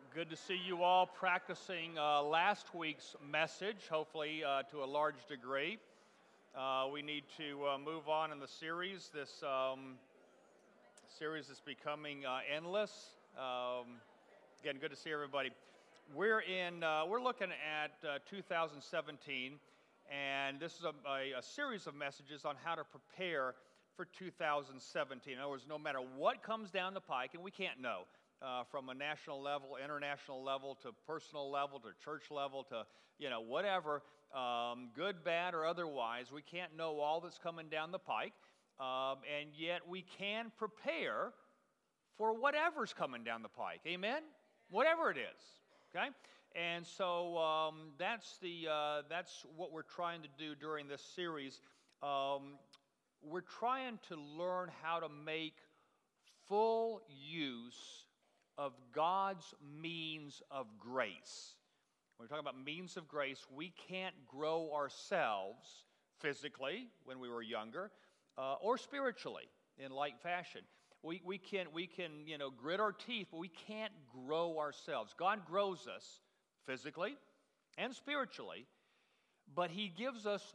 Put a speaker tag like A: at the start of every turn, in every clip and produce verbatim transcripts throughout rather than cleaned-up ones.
A: Good to see you all practicing uh, last week's message, hopefully uh, to a large degree. Uh, we need to uh, move on in the series. This um, series is becoming uh, endless. Um, again, good to see everybody. We're in. Uh, we're looking at uh, two thousand seventeen, and this is a, a, a series of messages on how to prepare for two thousand seventeen. In other words, no matter what comes down the pike, and we can't know. Uh, from a national level, international level, to personal level, to church level, to, you know, whatever, um, good, bad, or otherwise. We can't know all that's coming down the pike, um, and yet we can prepare for whatever's coming down the pike. Amen? Whatever it is, okay? And so um, that's, the, uh, that's what we're trying to do during this series. Um, we're trying to learn how to make full use of God's means of grace. When we're talking about means of grace, we can't grow ourselves physically when we were younger, uh, or spiritually in like fashion. We, we can, we can, you know, grit our teeth, but we can't grow ourselves. God grows us physically and spiritually, but He gives us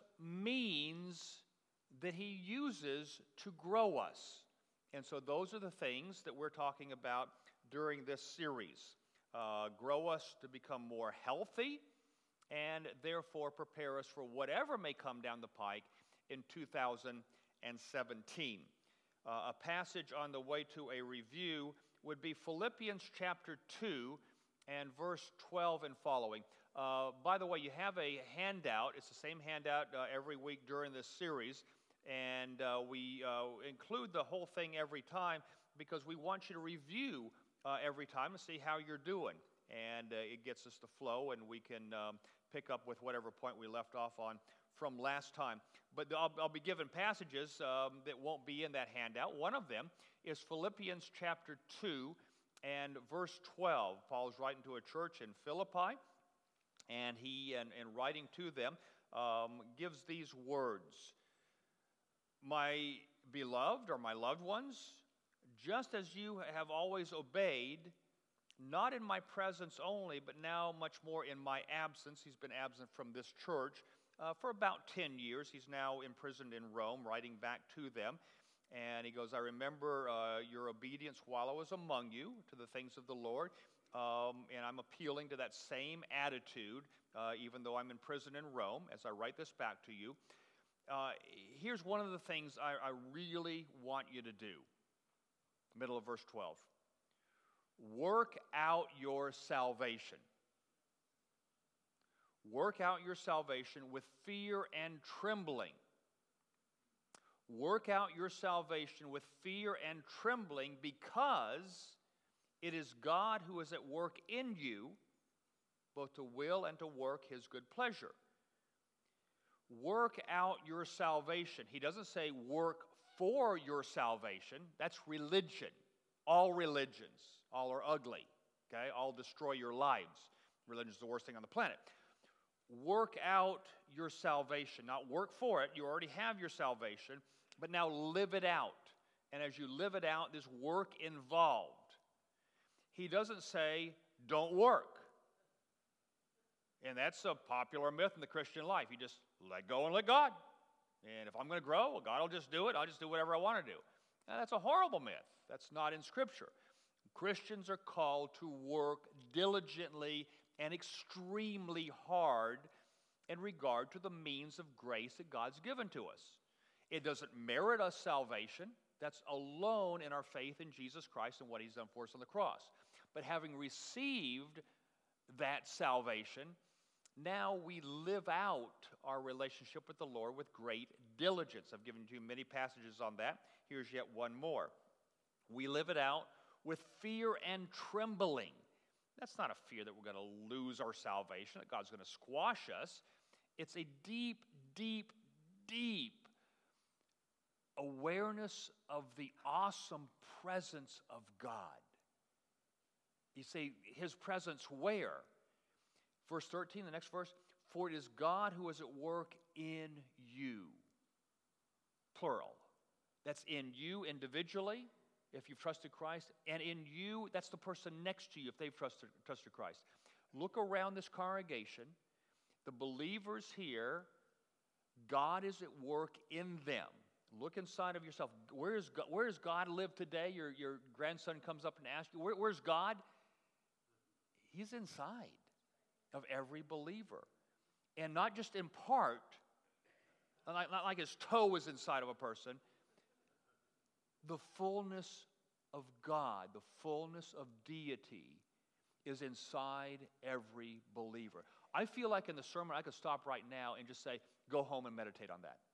A: means that He uses to grow us. And so those are the things that we're talking about during this series. Uh, grow us to become more healthy and therefore prepare us for whatever may come down the pike in two thousand seventeen. Uh, a passage on the way to a review would be Philippians chapter two and verse twelve and following. Uh, by the way, you have a handout. It's the same handout uh, every week during this series, and uh, we uh, include the whole thing every time because we want you to review Uh, every time and see how you're doing. And uh, it gets us to flow, and we can um, pick up with whatever point we left off on from last time. But I'll, I'll be given passages um, that won't be in that handout. One of them is Philippians chapter two and verse twelve. Paul's writing to a church in Philippi, and he, in, in writing to them, um, gives these words. My beloved, or my loved ones, just as you have always obeyed, not in my presence only, but now much more in my absence. He's been absent from this church uh, for about ten years. He's now imprisoned in Rome, writing back to them. And he goes, I remember uh, your obedience while I was among you to the things of the Lord. Um, and I'm appealing to that same attitude, uh, even though I'm in prison in Rome, as I write this back to you. Uh, here's one of the things I, I really want you to do. Middle of verse twelve. Work out your salvation. Work out your salvation with fear and trembling. Work out your salvation with fear and trembling, because it is God who is at work in you, both to will and to work His good pleasure. Work out your salvation. He doesn't say work for your salvation. That's religion. All religions, all are ugly, okay? All destroy your lives. Religion is the worst thing on the planet. Work out your salvation. Not work for it. You already have your salvation, but now live it out. And as you live it out, there's work involved. He doesn't say, don't work. And that's a popular myth in the Christian life. You just let go and let God. And if I'm going to grow, well, God will just do it. I'll just do whatever I want to do. Now, that's a horrible myth. That's not in Scripture. Christians are called to work diligently and extremely hard in regard to the means of grace that God's given to us. It doesn't merit us salvation. That's alone in our faith in Jesus Christ and what He's done for us on the cross. But having received that salvation, now we live out our relationship with the Lord with great diligence. I've given you many passages on that. Here's yet one more. We live it out with fear and trembling. That's not a fear that we're going to lose our salvation, that God's going to squash us. It's a deep, deep, deep awareness of the awesome presence of God. You say, His presence where? Verse thirteen, the next verse, for it is God who is at work in you. Plural. That's in you individually.
B: if you've trusted Christ, and in you, that's the person next to you if they've trusted, trusted Christ. Look around this congregation, the believers here, God is at work in them. Look inside of yourself. Where, is God, where does God live today? Your, your grandson comes up and asks you, where, where's God? He's inside of every believer. And not just in part, not, not like his toe is inside of a person. The fullness of God, the fullness of deity is inside every believer. I feel like in the sermon I could stop right now and just say, go home and meditate on that.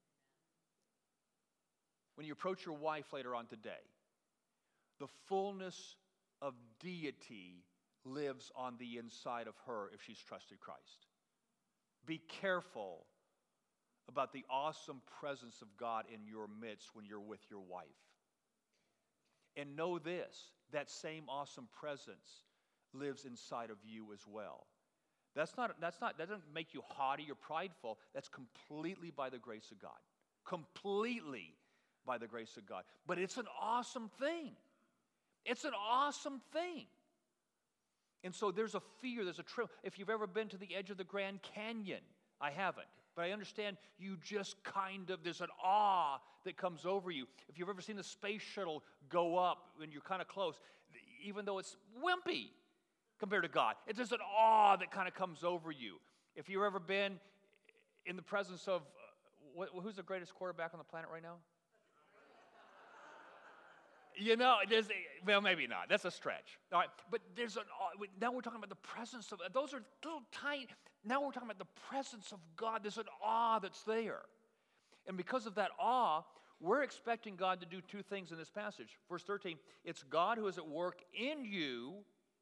B: When you approach your wife later on today, the fullness of deity lives on the inside of her if she's trusted Christ. Be careful about the awesome presence of God in your midst when you're with your wife. And know this, that same awesome presence lives inside of you as well. That's not, that's not, that doesn't make you haughty or prideful. That's completely by the grace of God. Completely by the grace of God. But it's an awesome thing. It's an awesome thing. And so there's a fear, there's a tremor. If you've ever been to the edge of the Grand Canyon, I haven't. But I understand you just kind of, there's an awe that comes over you. If you've ever seen the space shuttle go up when you're kind of close, even though it's wimpy compared to God, it, there's an awe that kind of comes over you. If you've ever been in the presence of, uh, what, who's the greatest quarterback on the planet right now? You know, there's, well, maybe not. That's a stretch. All right, but there's an, now we're talking about the presence of, those are little tiny, now we're talking about the presence of God. There's an awe that's there. And because of that awe, we're expecting God to do two things in this passage. Verse thirteen, it's God who is at work in you,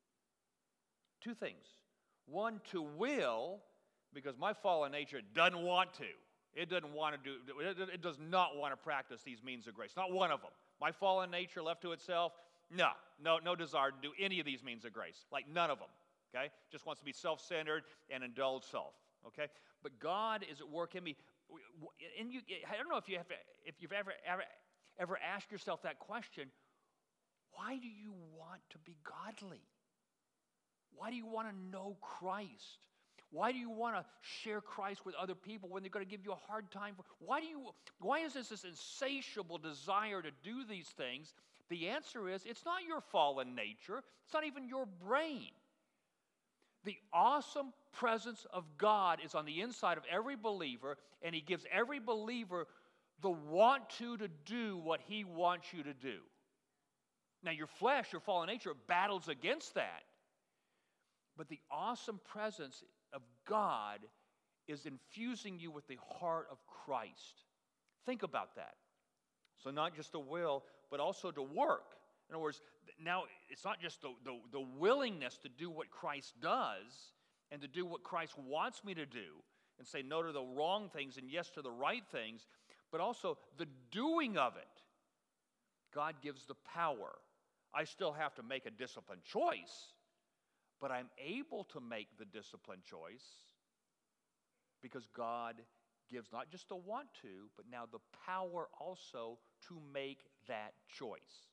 B: two things. One, to will, because my fallen nature doesn't want to. It doesn't want to do, it does not want to practice these means of grace. Not one of them. My fallen nature left to itself, no, no, no desire to do any of these means of grace. Like none of them, okay? Just wants to be self-centered and indulge self, okay? But God is at work in me. And you, I don't know if you have, if you've ever, ever, ever asked yourself that question. Why do you want to be godly? Why do you want to know Christ? Why do you want to share Christ with other people when they're going to give you a hard time? Why do you? Why is this this insatiable desire to do these things? The answer is, it's not your fallen nature. It's not even your brain. The awesome presence of God is on the inside of every believer, and He gives every believer the want to to do what He wants you to do. Now, your flesh, your fallen nature, battles against that. But the awesome presence of God is infusing you with the heart of Christ. Think about that. So not just the will, but also to work. In other words, now it's not just the, the, the willingness to do what Christ does and to do what Christ wants me to do and say no to the wrong things and yes to the right things, but also the doing of it. God gives the power. I still have to make a disciplined choice, but I'm able to make the disciplined choice because God gives not just the want to, but now the power also to make that choice.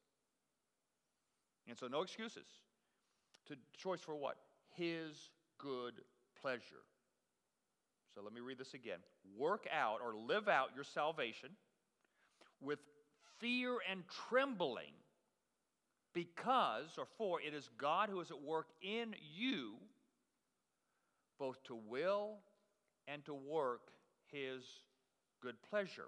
B: And so no excuses. To choice for what? His good pleasure. So let me read this again. Work out or live out your salvation with fear and trembling, because, or for, it is God who is at work in you, both to will and to work His good pleasure.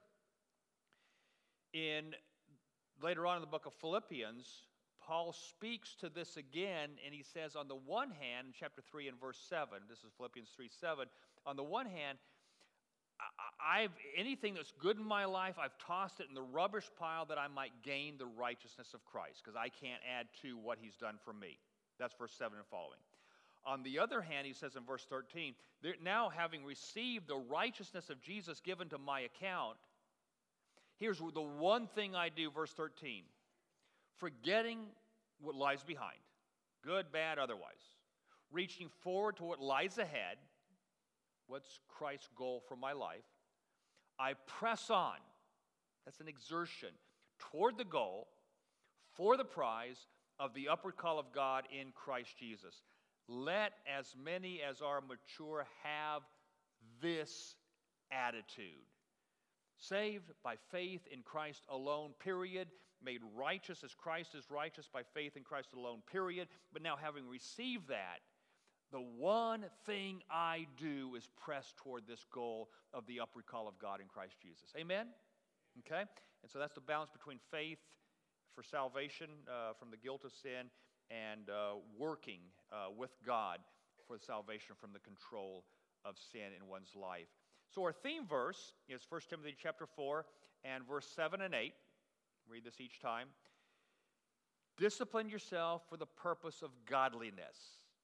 B: In later on in the book of Philippians, Paul speaks to this again, and he says, on the one hand, in chapter three and verse seven, this is Philippians three seven, on the one hand, I've anything that's good in my life, I've tossed it in the rubbish pile that I might gain the righteousness of Christ, because I can't add to what He's done for me. That's verse seven and following. On the other hand, he says in verse thirteen, now having received the righteousness of Jesus given to my account, here's the one thing I do, verse thirteen, forgetting what lies behind, good, bad, otherwise, reaching forward to what lies ahead. What's Christ's goal for my life? I press on. That's an exertion toward the goal for the prize of the upward call of God in Christ Jesus. Let as many as are mature have this attitude. Saved by faith in Christ alone, period. Made righteous as Christ is righteous by faith in Christ alone, period. But now having received that, the one thing I do is press toward this goal of the upward call of God in Christ Jesus. Amen? Okay? And so that's the balance between faith for salvation uh, from the guilt of sin and uh, working uh, with God for salvation from the control of sin in one's life. So our theme verse is First Timothy chapter four and verse seven and eight. Read this each time. Discipline yourself for the purpose of godliness.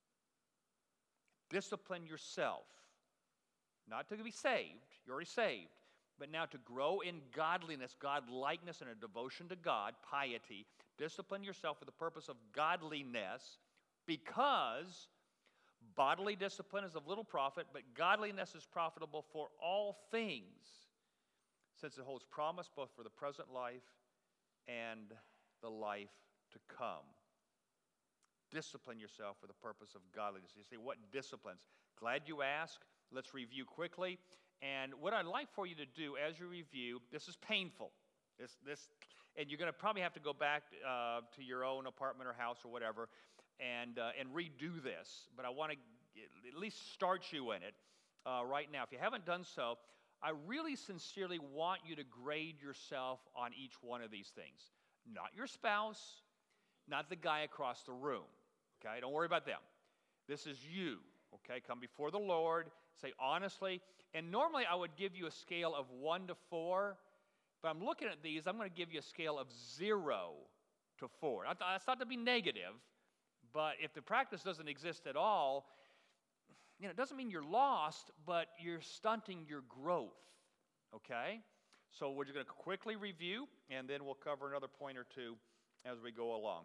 B: Discipline yourself. Not to be saved, you're already saved, but now to grow in godliness, God-likeness, and a devotion to God, piety. Discipline yourself for the purpose of godliness, because bodily discipline is of little profit, but godliness is profitable for all things, since it holds promise both for the present life and the life to come. Discipline yourself for the purpose of godliness. You say, what disciplines? Glad you asked. Let's review quickly. And what I'd like for you to do as you review, this is painful. This, this, and you're going to probably have to go back uh, to your own apartment or house or whatever and, uh, and redo this. But I want to at least start you in it uh, right now. If you haven't done so, I really sincerely want you to grade yourself on each one of these things. Not your spouse, not the guy across the room. Okay, don't worry about them. This is you. Okay, come before the Lord, say honestly. And normally I would give you a scale of one to four, but I'm looking at these, I'm going to give you a scale of zero to four. That's not to be negative, but if the practice doesn't exist at all, you know, it doesn't mean you're lost, but you're stunting your growth. Okay? So we're just going to quickly review, and then we'll cover another point or two as we go along.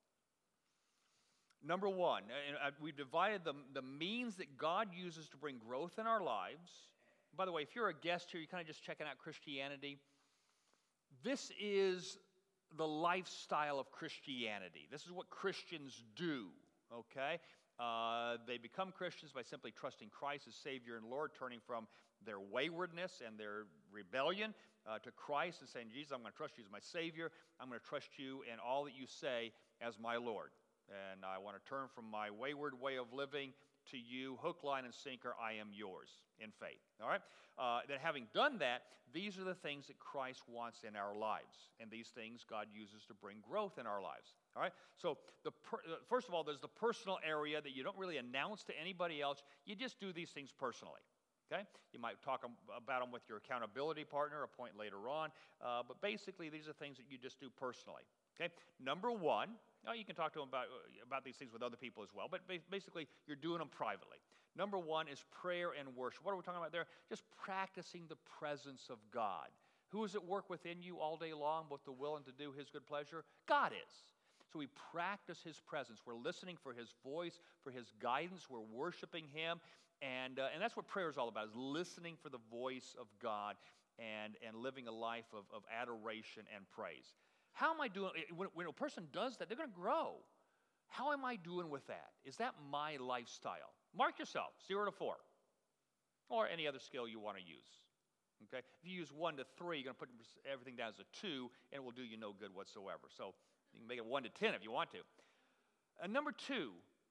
B: Number one, we've divided the, the means that God uses to bring growth in our lives. By the way, if you're a guest here, you're kind of just checking out Christianity. This is the lifestyle of Christianity. This is what Christians do, okay? Uh, they become Christians by simply trusting Christ as Savior and Lord, turning from their waywardness and their rebellion uh, to Christ and saying, Jesus, I'm going to trust you as my Savior. I'm going to trust you in all that you say as my Lord. And I want to turn from my wayward way of living to you, hook, line, and sinker, I am yours in faith. All right? Uh, then having done that, these are the things that Christ wants in our lives. And these things God uses to bring growth in our lives. All right? So the per, first of all, there's the personal area that you don't really announce to anybody else. You just do these things personally. Okay? You might talk about them with your accountability partner a point later on. Uh, but basically, these are things that you just do personally. Okay? Number one, now you can talk to them about, about these things with other people as well, but basically you're doing them privately. Number one is prayer and worship. What are we talking about there? Just practicing the presence of God. Who is at work within you all day long, both to will and to do His good pleasure? God is. So we practice His presence. We're listening for His voice, for His guidance. We're worshiping Him. And, uh, and that's what prayer is all about, is listening for the voice of God and, and living a life of, of adoration and praise. How am I doing? When, when a person does that, they're going to grow. How am I doing with that? Is that my lifestyle? Mark yourself, zero to four, or any other scale you want to use. Okay? If you use one to three, you're going to put everything down as a two, and it will do you no good whatsoever. So you can make it one to ten if you want to. And number two,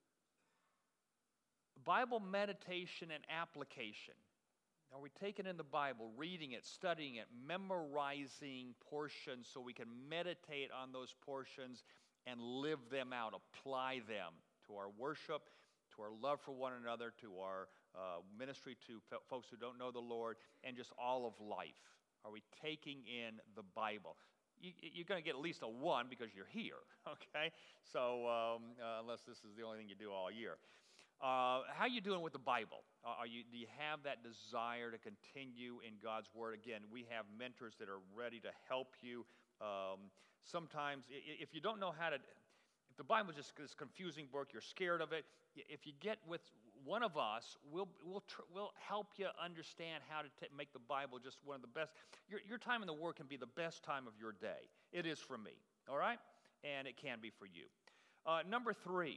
B: Bible meditation and application. Are we taking in the Bible, reading it, studying it, memorizing portions so we can meditate on those portions and live them out, apply them to our worship, to our love for one another, to our uh, ministry to f- folks who don't know the Lord, and just all of life? Are we taking in the Bible? You, you're going to get at least a one because you're here, okay? So um, uh, unless this is the only thing you do all year. Uh, how are you doing with the Bible? Uh, are you, do you have that desire to continue in God's Word? Again, we have mentors that are ready to help you. Um, sometimes, if you don't know how to, if the Bible is just this confusing book, you're scared of it, if you get with one of us, we'll, we'll, tr- we'll help you understand how to t- make the Bible just one of the best. Your, your time in the Word can be the best time of your day. It is for me, all right? and it can be for you. Uh, number three,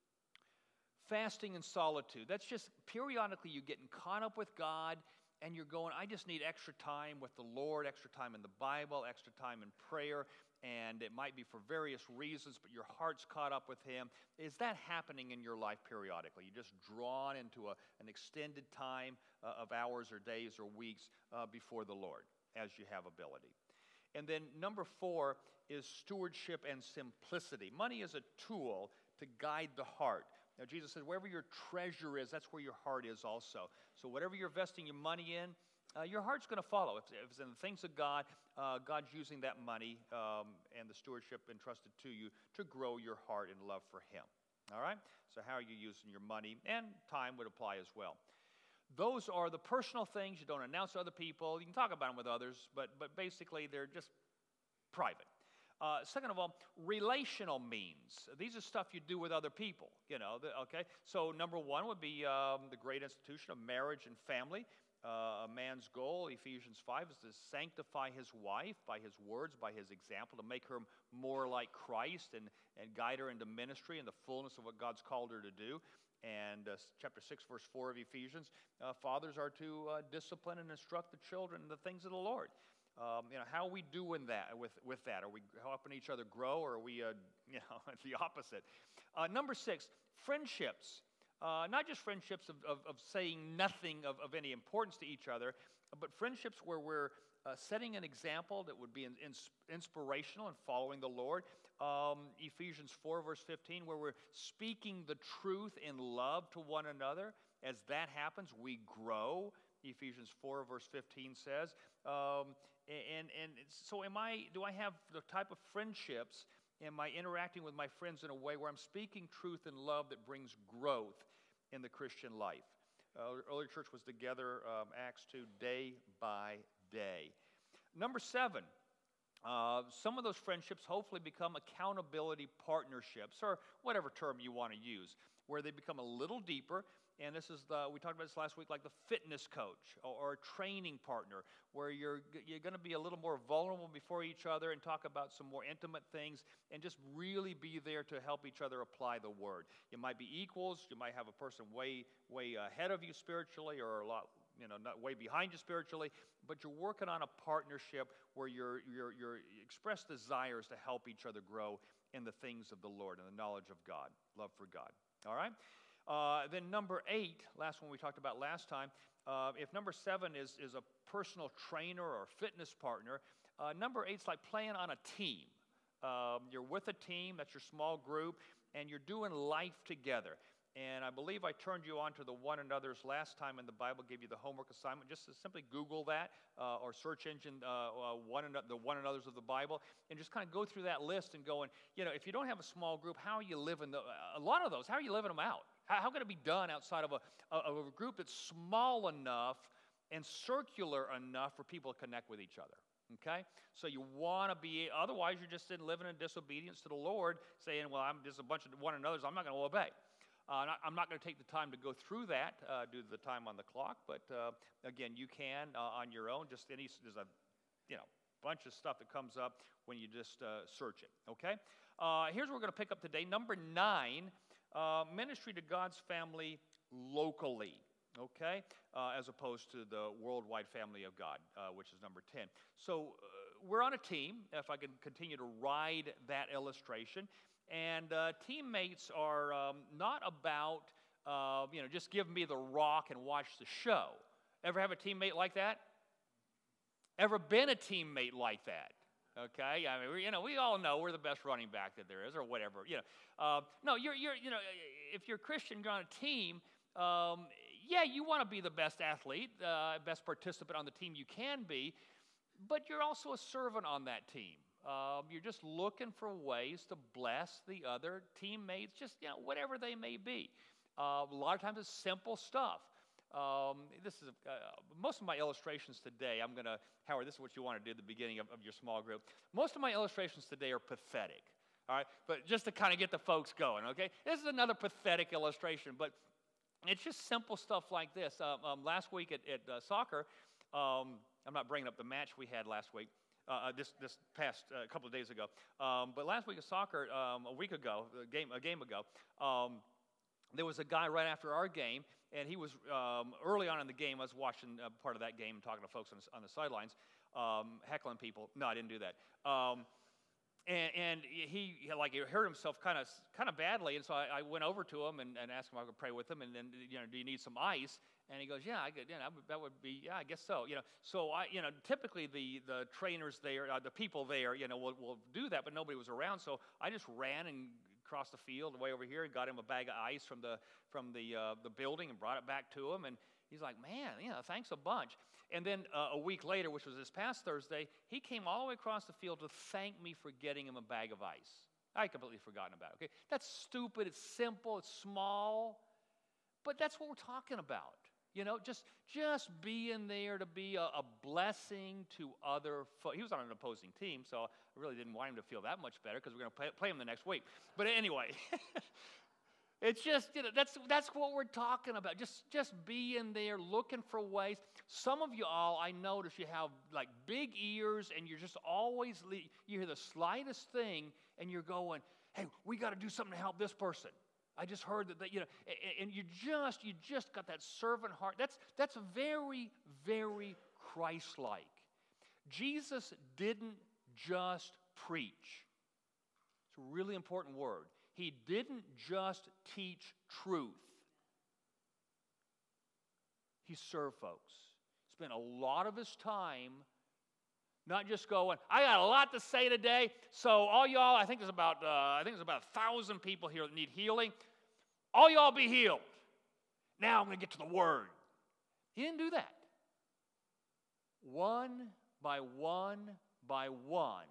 B: fasting and solitude. That's just periodically you getting caught up with God, and you're going, I just need extra time with the Lord, extra time in the Bible, extra time in prayer, and it might be for various reasons, but your heart's caught up with Him. Is that happening in your life periodically? You're just drawn into a, an extended time uh, of hours or days or weeks uh, before the Lord as you have ability. And then number four is stewardship and simplicity. Money is a tool to guide the heart. Now, Jesus said, wherever your treasure is, that's where your heart is also. So whatever you're investing your money in, uh, your heart's going to follow. If, if it's in the things of God, uh, God's using that money um, and the stewardship entrusted to you to grow your heart in love for Him. All right? So how are you using your money? And time would apply as well. Those are the personal things you don't announce to other people. You can talk about them with others, but, but basically they're just private. Uh, second of all, relational means. These are stuff you do with other people, you know, the, okay? So number one would be um, the great institution of marriage and family. Uh, a man's goal, Ephesians five, is to sanctify his wife by his words, by his example, to make her more like Christ and, and guide her into ministry and the fullness of what God's called her to do. And uh, chapter six, verse four of Ephesians, uh, fathers are to uh, discipline and instruct the children in the things of the Lord. Um, you know, how are we doing that with, with that? Are we helping each other grow, or are we, uh, you know, the opposite? Uh, number six, friendships. Uh, not just friendships of, of, of saying nothing of, of any importance to each other, but friendships where we're uh, setting an example that would be in, in, inspirational and following the Lord. Um, Ephesians four, verse fifteen, where we're speaking the truth in love to one another. As that happens, we grow. Ephesians four, verse fifteen says. Um, and and so am I, do I have the type of friendships, am I interacting with my friends in a way where I'm speaking truth and love that brings growth in the Christian life? Uh, early church was together, um, Acts two, day by day. Number seven, uh, some of those friendships hopefully become accountability partnerships, or whatever term you want to use, where they become a little deeper. And this is the, we talked about this last week, like the fitness coach or, or a training partner, where you're you're going to be a little more vulnerable before each other and talk about some more intimate things and just really be there to help each other apply the word. You might be equals. You might have a person way, way ahead of you spiritually, or a lot, you know, not way behind you spiritually, but you're working on a partnership where you're, you're, you're express desires to help each other grow in the things of the Lord and the knowledge of God, love for God. All right? Uh, then number eight, last one we talked about last time, uh, if number seven is, is a personal trainer or fitness partner, uh, number eight's like playing on a team. Um, you're with a team, that's your small group, and you're doing life together. And I believe I turned you on to the one another's last time in the Bible, gave you the homework assignment. Just to simply Google that uh, or search engine uh, uh, one an- the one another's of the Bible, and just kind of go through that list and going, you know, if you don't have a small group, how are you living? The, a lot of those, how are you living them out? How, how can it be done outside of a, of a group that's small enough and circular enough for people to connect with each other? Okay? So you want to be, otherwise you're just in living in disobedience to the Lord, saying, well, I'm just a bunch of one another's, I'm not going to obey. Uh, not, I'm not going to take the time to go through that uh, due to the time on the clock, but uh, again, you can uh, on your own. Just any, there's a, you know, bunch of stuff that comes up when you just uh, search it. Okay. Uh, here's what we're going to pick up today. Number nine, uh, ministry to God's family locally. Okay, uh, as opposed to the worldwide family of God, uh, which is number ten. So uh, we're on a team. If I can continue to ride that illustration. And uh, teammates are um, not about, uh, you know, just give me the rock and watch the show. Ever have a teammate like that? Ever been a teammate like that? Okay, I mean, you know, we all know we're the best running back that there is, or whatever. You know, uh, no, you're, you're, you know, if you're a Christian, you're on a team. Um, yeah, you want to be the best athlete, uh, best participant on the team you can be, but you're also a servant on that team. Um, you're just looking for ways to bless the other teammates, just, you know, whatever they may be. Uh, a lot of times it's simple stuff. Um, this is uh, most of my illustrations today. I'm going to, Howard, this is what you want to do at the beginning of, of your small group. Most of my illustrations today are pathetic, all right? But just to kind of get the folks going, okay? This is another pathetic illustration, but it's just simple stuff like this. Um, um, last week at, at uh, soccer, um, I'm not bringing up the match we had last week.
A: uh, this this past uh, couple of days ago. Um, but last week of soccer, um, a week ago, a game a game ago, um, there was a guy right after our game, and he was um, early on in the game. I was watching uh, part of that game, talking to folks on the, on the sidelines, um, heckling people. No, I didn't do that. Um, And, and he, he like he hurt himself kind of kind of badly, and so I, I went over to him and, and asked him if I could pray with him. And then, you know, do you need some ice? And he goes, yeah, I could. You know, that would be, yeah, I guess so. You know, so I, you know, typically the the trainers there, uh, the people there, you know, will will do that, but nobody was around, so I just ran and crossed the field way over here and got him a bag of ice from the from the uh, the building and brought it back to him. And he's like, man, you know, thanks a bunch. And then uh, a week later, which was this past Thursday, he came all the way across the field to thank me for getting him a bag of ice. I had completely forgotten about it. Okay, that's stupid. It's simple. It's small, but that's what we're talking about. You know, just just being there to be a, a blessing to other folks. He was on an opposing team, so I really didn't want him to feel that much better because we're going to play, play him the next week. But anyway. It's just, you know, that's that's what we're talking about. Just just being there, looking for ways. Some of you all, I notice you have like big ears, and you're just always, le- you hear the slightest thing, and you're going, hey, we got to do something to help this person. I just heard that, that you know, and, and you just, you just got that servant heart. That's, that's very, very Christ-like. Jesus didn't just preach. It's a really important word. He didn't just teach truth. He served folks. Spent a lot of his time not just going, I got a lot to say today, so all y'all, I think there's about uh, I think there's about a thousand people here that need healing. All y'all be healed. Now I'm going to get to the word. He didn't do that. One by one by one,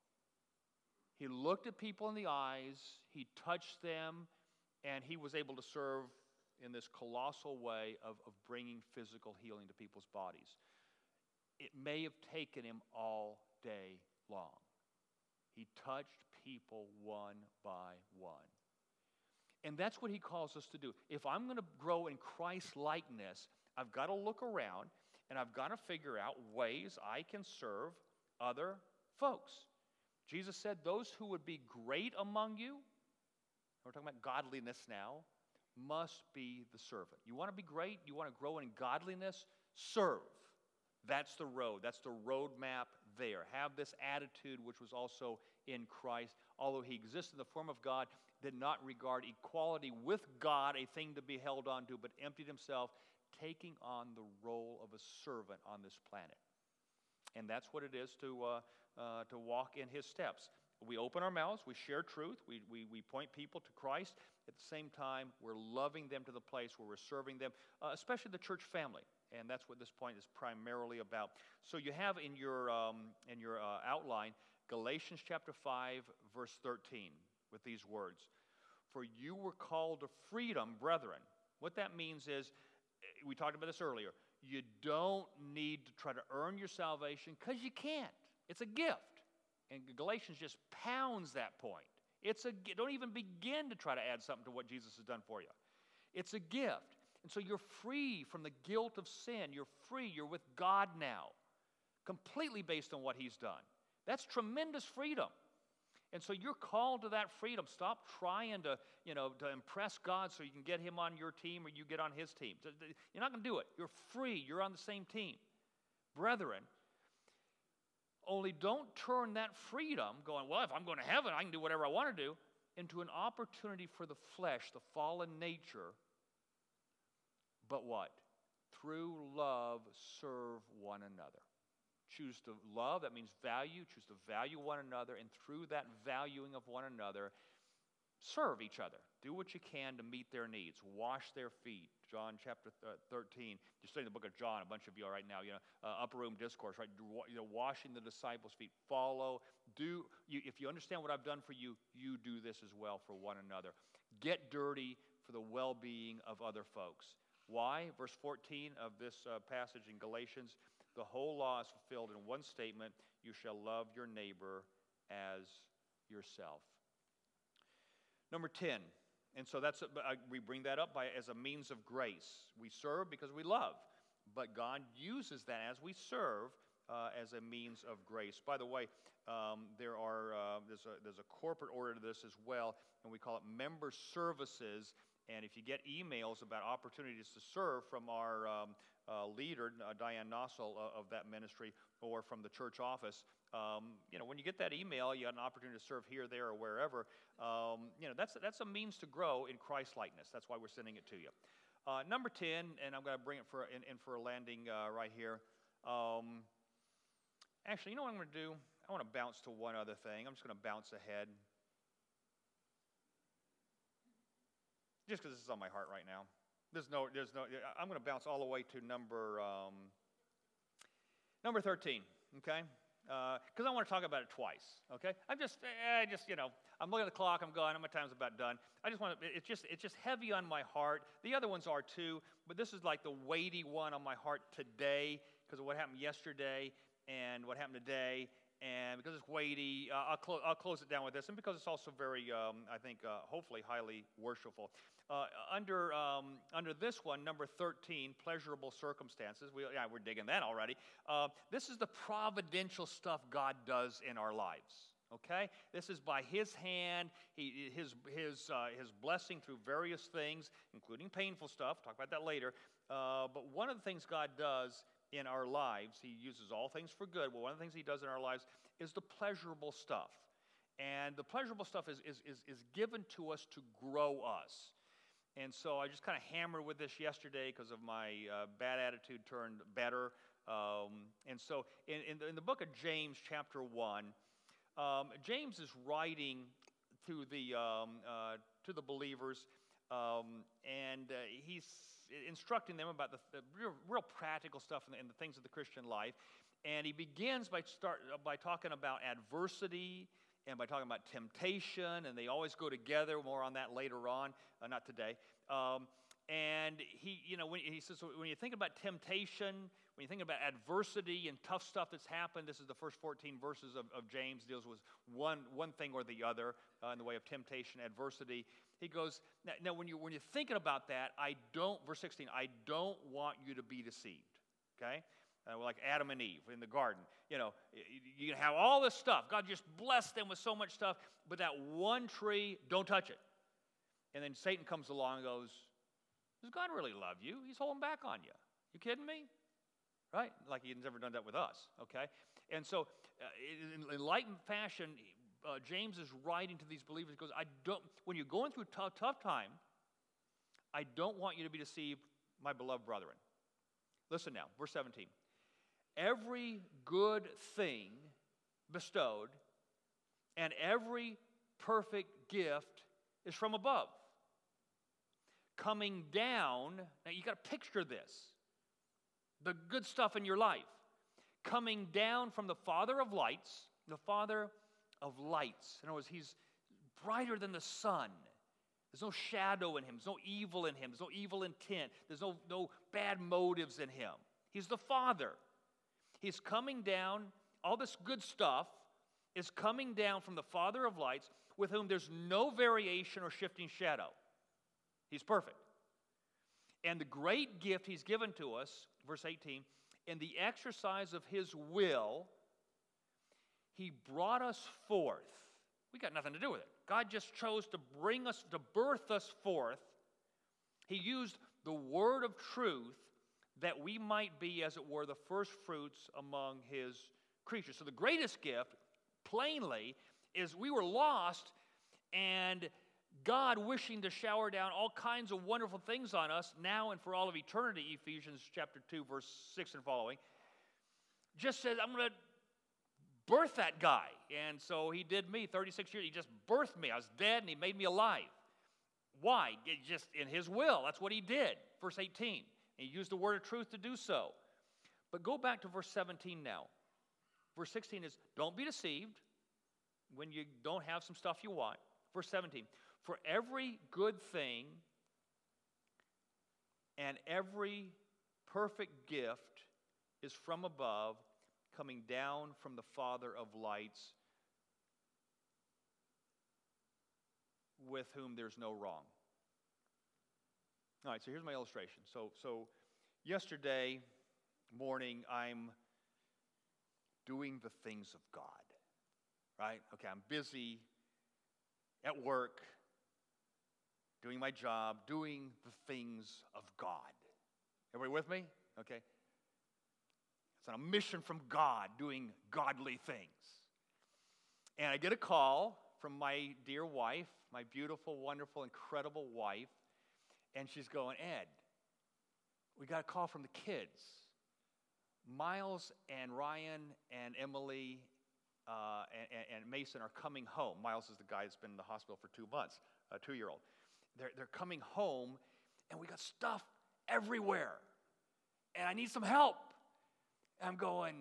A: he looked at people in the eyes, he touched them, and he was able to serve in this colossal way of, of bringing physical healing to people's bodies. It may have taken him all day long. He touched people one by one. And that's what he calls us to do. If I'm going to grow in Christ-likeness, I've got to look around, and I've got to figure out ways I can serve other folks. Jesus said, those who would be great among you, we're talking about godliness now, must be the servant. You want to be great? You want to grow in godliness? Serve. That's the road. That's the roadmap there. Have this attitude which was also in Christ. Although he existed in the form of God, did not regard equality with God a thing to be held on to, but emptied himself, taking on the role of a servant on this planet. And that's what it is to uh, uh, to walk in his steps. We open our mouths, we share truth, we, we, we point people to Christ. At the same time, we're loving them to the place where we're serving them, uh, especially the church family. And that's what this point is primarily about. So you have in your, um, in your uh, outline, Galatians chapter five, verse thirteen, with these words. For you were called to freedom, brethren. What that means is, we talked about this earlier, you don't need to try to earn your salvation because you can't. It's a gift. And Galatians just pounds that point. It's a, don't even begin to try to add something to what Jesus has done for you. It's a gift. And so you're free from the guilt of sin. You're free. You're with God now, completely based on what he's done. That's tremendous freedom. And so you're called to that freedom. Stop trying to, you know, to impress God so you can get him on your team or you get on his team. You're not going to do it. You're free. You're on the same team. Brethren, only don't turn that freedom, going, well, if I'm going to heaven, I can do whatever I want to do, into an opportunity for the flesh, the fallen nature. But what? Through love, serve one another. Choose to love, that means value. Choose to value one another, and through that valuing of one another, serve each other. Do what you can to meet their needs. Wash their feet. John chapter thirteen. You're studying the book of John, a bunch of you are right now, you know, uh, upper room discourse, right? You know, washing the disciples' feet. Follow. Do, you, if you understand what I've done for you, you do this as well for one another. Get dirty for the well-being of other folks. Why? Verse fourteen of this uh, passage in Galatians, the whole law is fulfilled in one statement, you shall love your neighbor as yourself. Number ten, and so that's, we bring that up by, as a means of grace. We serve because we love, but God uses that as we serve uh, as a means of grace. By the way, um, there are uh, there's a there's a corporate order to this as well, and we call it member services. And if you get emails about opportunities to serve from our um, uh, leader, uh, Diane Nossel, uh, of that ministry, or from the church office, um, you know, when you get that email, you have an opportunity to serve here, there, or wherever. Um, you know, that's that's a means to grow in Christ likeness. That's why we're sending it to you. Uh, number ten, and I'm going to bring it for in, in for a landing uh, right here. Um, actually, you know what I'm going to do? I want to bounce to one other thing. I'm just going to bounce ahead. Just because this is on my heart right now. There's no, there's no, I'm going to bounce all the way to number, um, number thirteen, okay? Because uh, I want to talk about it twice, okay? I'm just, I just, you know, I'm looking at the clock, I'm going, my time's about done. I just want to, it's just, it's just heavy on my heart. The other ones are too, but this is like the weighty one on my heart today because of what happened yesterday and what happened today. And because it's weighty, uh, I'll, clo- I'll close it down with this. And because it's also very, um, I think, uh, hopefully highly worshipful. Uh, under um, under this one, number thirteen, pleasurable circumstances. We, yeah, we're digging that already. Uh, this is the providential stuff God does in our lives. Okay, this is by His hand, he, His His uh, His blessing through various things, including painful stuff. We'll talk about that later. Uh, but one of the things God does in our lives, He uses all things for good. Well, one of the things He does in our lives is the pleasurable stuff. And the pleasurable stuff is, is, is, is given to us to grow us. And so I just kind of hammered with this yesterday because of my uh, bad attitude turned better. Um, and so in, in, the, in the book of James, chapter one, um, James is writing to the, um, uh, to the believers, um, and uh, he's instructing them about the, the real, real practical stuff in the, in the things of the Christian life. And he begins by start by talking about adversity and by talking about temptation, and they always go together. More on that later on, uh, not today. Um, and he, you know, when he says when you think about temptation, when you think about adversity and tough stuff that's happened, this is the first fourteen verses of, of James deals with one one thing or the other uh, in the way of temptation, adversity. He goes, now, now when you when you're thinking about that, I don't, verse sixteen, I don't want you to be deceived. Okay. Uh, like Adam and Eve in the garden. You know, you can have all this stuff. God just blessed them with so much stuff, but that one tree, don't touch it. And then Satan comes along and goes, does God really love you? He's holding back on you. You kidding me? Right? Like He's never done that with us, okay? And so uh, in enlightened fashion, uh, James is writing to these believers. He goes, I don't, when you're going through a tough, tough time, I don't want you to be deceived, my beloved brethren. Listen now, verse seventeen. Every good thing bestowed and every perfect gift is from above, coming down. Now you got to picture this, the good stuff in your life, coming down from the Father of lights, the Father of lights. In other words, He's brighter than the sun. There's no shadow in Him. There's no evil in Him. There's no evil intent. There's no, no bad motives in Him. He's the Father. He's coming down, all this good stuff is coming down from the Father of lights, with whom there's no variation or shifting shadow. He's perfect. And the great gift He's given to us, verse eighteen, in the exercise of His will, He brought us forth. We got nothing to do with it. God just chose to bring us, to birth us forth. He used the word of truth that we might be, as it were, the first fruits among His creatures. So the greatest gift, plainly, is we were lost, and God wishing to shower down all kinds of wonderful things on us now and for all of eternity, Ephesians chapter two, verse six and following, just said, I'm going to birth that guy. And so He did me, thirty-six years. He just birthed me. I was dead, and He made me alive. Why? It just in His will. That's what He did. Verse eighteen. He used the word of truth to do so. But go back to verse seventeen now. Verse sixteen is, don't be deceived when you don't have some stuff you want. Verse seventeen, for every good thing and every perfect gift is from above, coming down from the Father of lights, with whom there's no wrong. All right, so here's my illustration. So, so yesterday morning, I'm doing the things of God. Right? Okay, I'm busy at work, doing my job, doing the things of God. Everybody with me? Okay. It's on a mission from God, doing godly things. And I get a call from my dear wife, my beautiful, wonderful, incredible wife, and she's going, Ed, we got a call from the kids. Miles and Ryan and Emily uh, and, and Mason are coming home. Miles is the guy that's been in the hospital for two months, a two-year-old. They're, they're coming home, and we got stuff everywhere. And I need some help. And I'm going,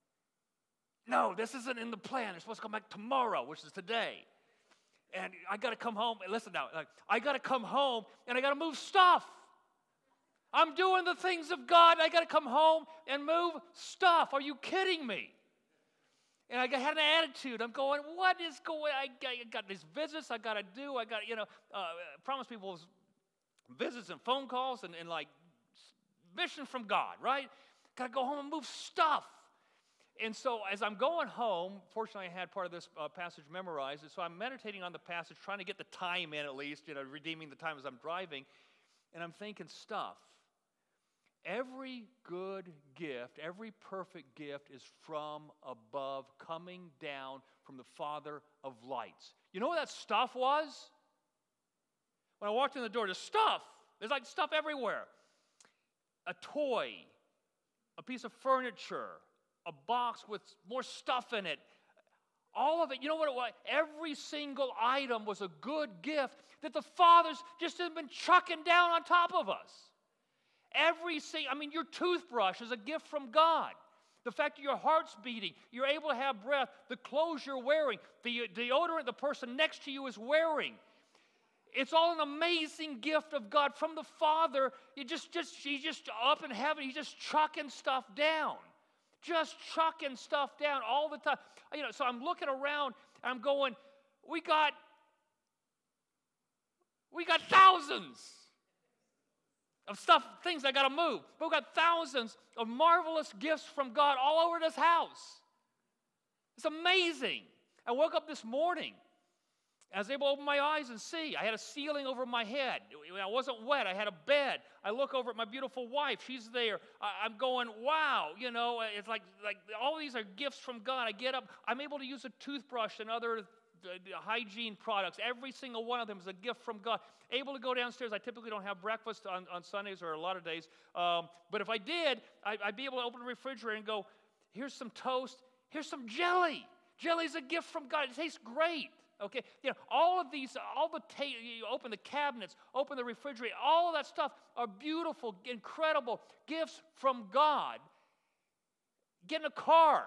A: no, this isn't in the plan. They're supposed to come back tomorrow, which is today. And I got to come home. And listen now, like, I got to come home, and I got to move stuff. I'm doing the things of God. I got to come home and move stuff. Are you kidding me? And I had an attitude. I'm going, what is going on? I got, I got these visits I got to do. I got, you know, uh, promise people visits and phone calls and, and like mission from God, right? Got to go home and move stuff. And so as I'm going home, fortunately I had part of this uh, passage memorized, and so I'm meditating on the passage, trying to get the time in at least, you know, redeeming the time as I'm driving, and I'm thinking stuff. Every good gift, every perfect gift is from above, coming down from the Father of lights. You know what that stuff was? When I walked in the door, there's stuff. There's like stuff everywhere. A toy, a piece of furniture, a box with more stuff in it. All of it, you know what it was? Every single item was a good gift that the Father's just have been chucking down on top of us. Every single, I mean, your toothbrush is a gift from God. The fact that your heart's beating, you're able to have breath, the clothes you're wearing, the deodorant the person next to you is wearing. It's all an amazing gift of God from the Father. You just, just, He's just up in heaven. He's just chucking stuff down. Just chucking stuff down all the time. You know, so I'm looking around and I'm going, we got, we got thousands of stuff, things I got to move. But we've got thousands of marvelous gifts from God all over this house. It's amazing. I woke up this morning. I was able to open my eyes and see. I had a ceiling over my head. I wasn't wet. I had a bed. I look over at my beautiful wife. She's there. I'm going, wow. You know, it's like, like all these are gifts from God. I get up. I'm able to use a toothbrush and other hygiene products. Every single one of them is a gift from God. Able to go downstairs. I typically don't have breakfast on, on Sundays or a lot of days. Um, but if I did, I, I'd be able to open the refrigerator and go, here's some toast. Here's some jelly. Jelly's a gift from God. It tastes great. Okay, you know, all of these, all the, ta- you open the cabinets, open the refrigerator, all of that stuff are beautiful, incredible gifts from God. Getting a car,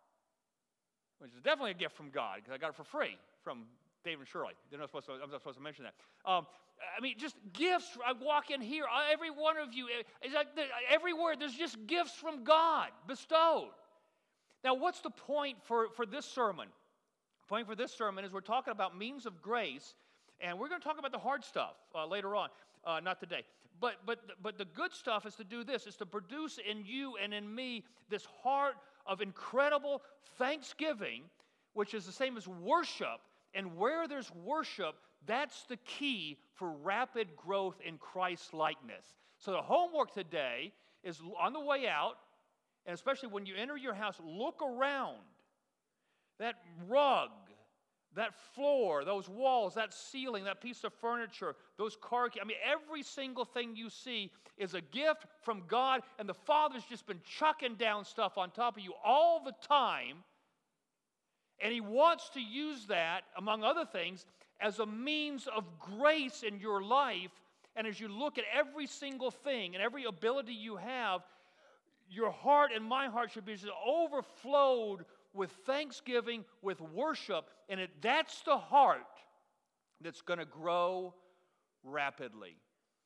A: which is definitely a gift from God, because I got it for free from Dave and Shirley. They're not supposed to, I'm not supposed to mention that. Um, I mean, just gifts. I walk in here, every one of you, is like everywhere, there's just gifts from God bestowed. Now, what's the point for, for this sermon? The point for this sermon is we're talking about means of grace, and we're going to talk about the hard stuff uh, later on, uh, not today. But, but, but the good stuff is to do this, is to produce in you and in me this heart of incredible thanksgiving, which is the same as worship. And where there's worship, that's the key for rapid growth in Christ likeness. So the homework today is on the way out, and especially when you enter your house, look around. That rug, that floor, those walls, that ceiling, that piece of furniture, those car keys. I mean, every single thing you see is a gift from God, and the Father's just been chucking down stuff on top of you all the time. And He wants to use that, among other things, as a means of grace in your life. And as you look at every single thing and every ability you have, your heart and my heart should be just overflowed with thanksgiving, with worship, and it, that's the heart that's going to grow rapidly.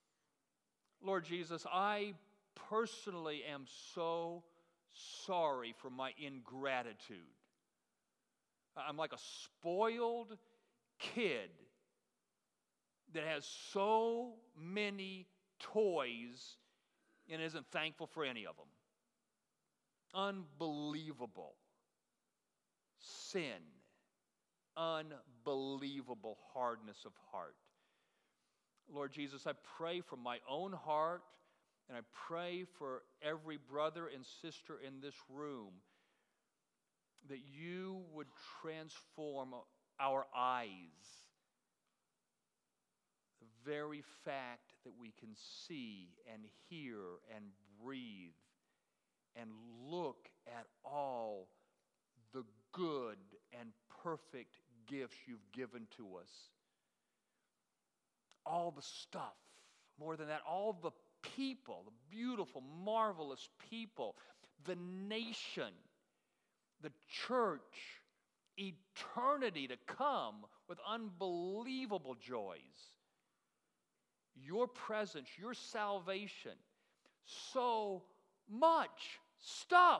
A: Lord Jesus, I personally am so sorry for my ingratitude. I'm like a spoiled kid that has so many toys and isn't thankful for any of them. Unbelievable.
B: sin, unbelievable hardness of heart. Lord Jesus, I pray for my own heart, and I pray for every brother and sister in this room that you would transform our eyes. The very fact that we can see and hear and breathe and look at all the good and perfect gifts you've given to us. All the stuff, more than that, all the people, the beautiful, marvelous people, the nation, the church, eternity to come with unbelievable joys. Your presence, your salvation, so much stuff.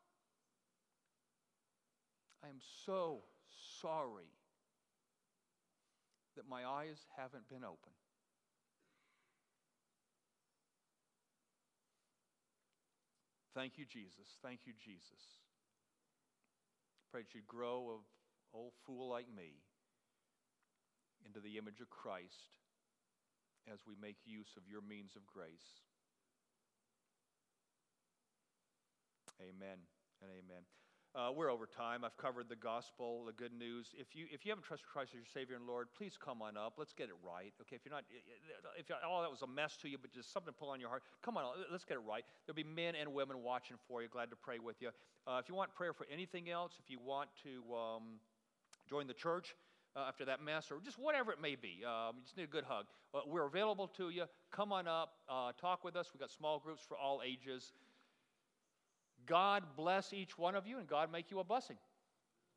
B: I am so sorry that my eyes haven't been open. Thank you, Jesus. Thank you, Jesus. Pray that you'd grow an old fool like me into the image of Christ as we make use of your means of grace. Amen and amen. Uh, we're over time. I've covered the gospel, the good news. If you if you haven't trusted Christ as your Savior and Lord, please come on up. Let's get it right. Okay, if you're not, if you're, oh, that was a mess to you, but just something to pull on your heart, come on, let's get it right. There'll be men and women watching for you. Glad to pray with you. Uh, if you want prayer for anything else, if you want to um, join the church uh, after that mess, or just whatever it may be, um, you just need a good hug. Uh, we're available to you. Come on up, uh, talk with us. We've got small groups for all ages. God bless each one of you, and God make you a blessing.